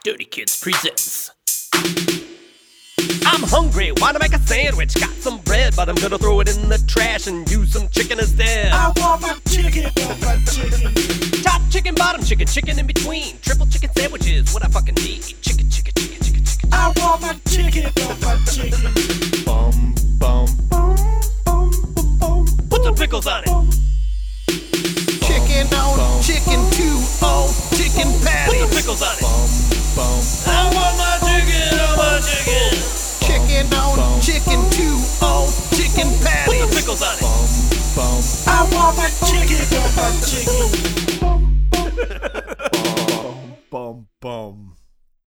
Dirty Kids presents. I'm hungry, wanna make a sandwich. Got some bread, but I'm gonna throw it in the trash and use some chicken instead. I want my chicken, Top chicken, bottom chicken, chicken in between. Triple chicken sandwiches, what I fucking need. Chicken, chicken, chicken, chicken, chicken. I want my chicken,